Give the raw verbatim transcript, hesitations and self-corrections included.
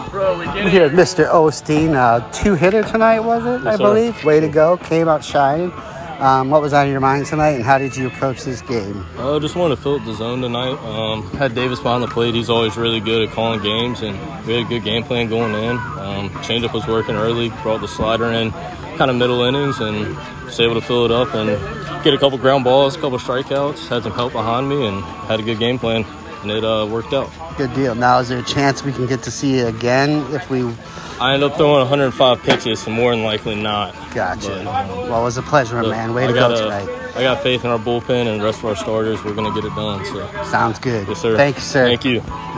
Bro, we get We're here with Mister Osteen, uh, two-hitter tonight, was it, Yes, I sir. believe? Way to go. Came out shining. Um, what was on your mind tonight, and how did you approach this game? I uh, just wanted to fill up the zone tonight. Um, had Davis behind the plate. He's always really good at calling games, and we had a good game plan going in. Um, changeup was working early, brought the slider in kind of middle innings, and was able to fill it up and get a couple ground balls, a couple strikeouts, had some help behind me, and had a good game plan, and it uh, worked out. Good deal. Now, is there a chance we can get to see you again if we... I ended up throwing one hundred five pitches, so more than likely not. Gotcha. But, well, it was a pleasure, man. Way to go tonight. I got faith in our bullpen and the rest of our starters. We're going to get it done. So sounds good. Yes, sir. Thank you, sir. Thank you.